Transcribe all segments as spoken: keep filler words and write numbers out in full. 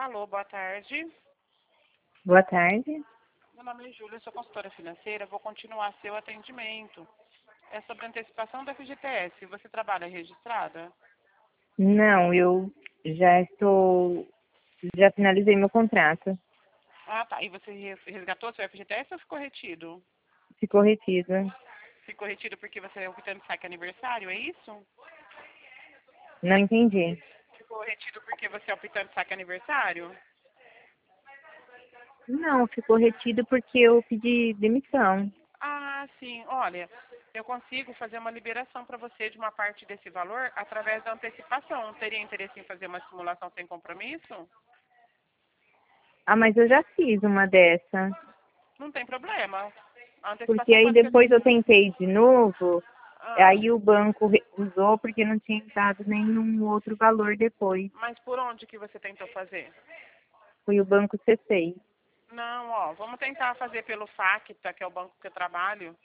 Alô, boa tarde. Boa tarde. Meu nome é Júlia, sou consultora financeira. Vou continuar seu atendimento. É sobre antecipação da F G T S. Você trabalha registrada? Não, eu já estou, já finalizei meu contrato. Ah, tá. E você res- resgatou seu F G T S ou ficou retido? Ficou retida. Ficou retido porque você é optando saque aniversário, é isso? Não entendi. Ficou retido porque você é optando saque aniversário? Não, ficou retido porque eu pedi demissão. Ah, sim. Olha, eu consigo fazer uma liberação para você de uma parte desse valor através da antecipação. Teria interesse em fazer uma simulação sem compromisso? Ah, mas eu já fiz uma dessa. Não tem problema. A Porque antecipação aí pode ser... depois eu tentei de novo, Ah, aí o banco recusou porque não tinha dado nenhum outro valor depois. mas por onde que você tentou fazer? Foi o banco C seis. Não, ó, vamos tentar fazer pelo Facta, que é o banco que eu trabalho.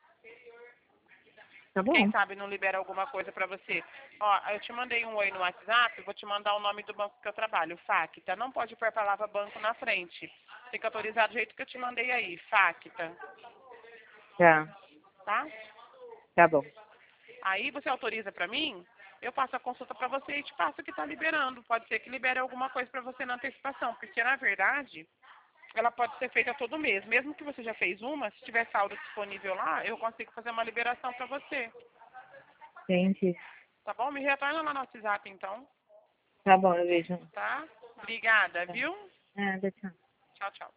Tá Quem bom. sabe não libera alguma coisa pra você. Ó, eu te mandei um oi no WhatsApp, vou te mandar o nome do banco que eu trabalho, Facta. Não pode pôr a palavra banco na frente. Tem que autorizar do jeito que eu te mandei aí, Facta, Tá, tá? tá bom. Aí você autoriza pra mim, eu faço a consulta pra você e te passo o que tá liberando. Pode ser que libere alguma coisa pra você na antecipação, porque na verdade ela pode ser feita todo mês. Mesmo que você já fez uma, se tiver saldo disponível lá, eu consigo fazer uma liberação pra você. Gente, Tá bom? Me retorna lá no WhatsApp então, tá bom, eu vejo. tá? Obrigada, Tá. viu? Nada, tchau. Tchau, tchau.